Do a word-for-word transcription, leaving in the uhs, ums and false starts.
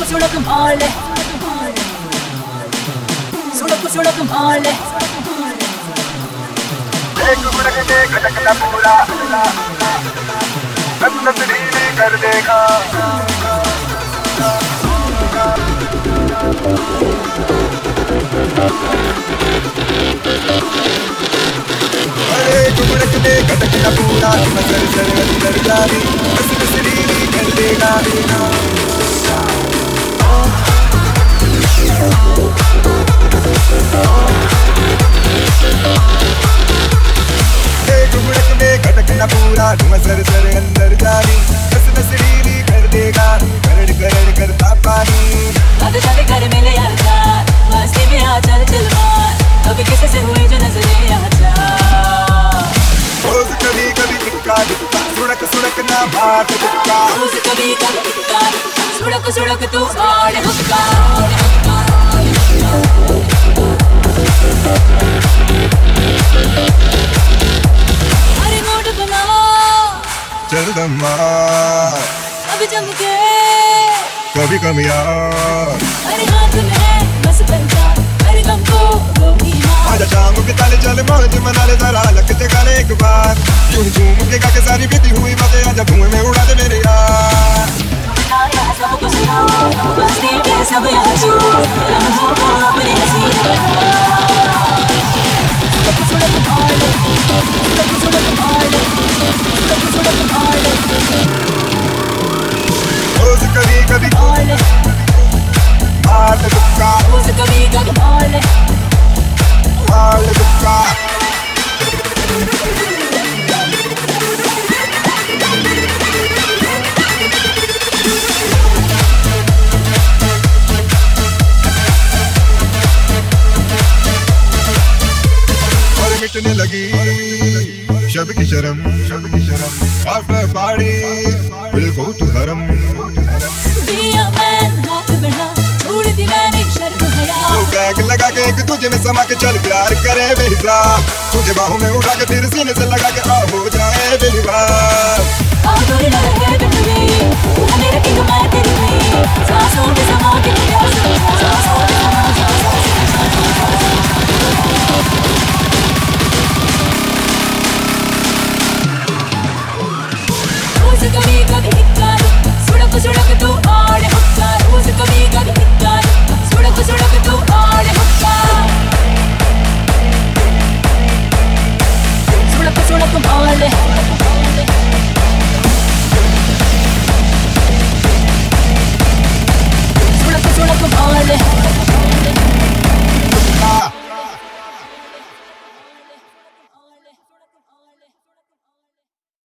सुड़क माले सुड़क सुड़क माले एक गुड़क के खटकना पूरा सब तस्वीरें कर देगा अरे गुड़क के खटकना पूरा नजर सर अंदर जानी बस तस्वीरें कर देगा खटकना पूरा धुआं सर सर अंदर जानी बस नसरीली कर देगा करड़ करड़ करता पानी अब चले कर मिले यार यार मस्ती में आ चल चल मार कभी किसी से हुए जो नजरे आ जा रोज कभी कभी टिक्का टिक्का सुड़क सुड़क ना भाट टिक्का रोज कभी कभी टिक्का सुड़क सुड़क तू भाड़ हुक्का चल दम्मा अभी जम के कभी कमिया अरे हाथ में बस पंचा अरे गम को गोगी मार आजा शाम के ताले चल मौज मना ले जरा लगते गाने एक बार यूं झूम के गा के सारी बीती हुई बातें आजा धुएं में उड़ा दे मेरे यार सब कुछ मस्ती में सब आंसू लम्हों को अपने हंसी सुड़क मार सुड़क सुड़क मार सुड़क सुड़क मार रोज कभी कभी मार मार दुक्का रोज कभी कभी मार मार दुक्का मिटने लगी शब की शर्म शब की शर्म after party will go to हरम दिया मैन हाथ बढ़ा छोड़ दी मैंने शर्म हया तो बैग लगा के एक तुझे में समा के चल प्यार करे बेहिसा तुझे बाहों में उठा के फिर सीने से लगा के आ हो जाए बेहिबार आदर न रहे बिटवी तू मेरा किंग मैं तेरी क्वीन सांसों में समा के प्यार से सांसों में समा रोज कभी कभी हिक्कार सुड़क सुड़क तू आड़े हुक्का रोज कभी कभी हिक्कार सुड़क सुड़क तू आड़े हुक्का सुड़क सुड़क माले सुड़क सुड़क माले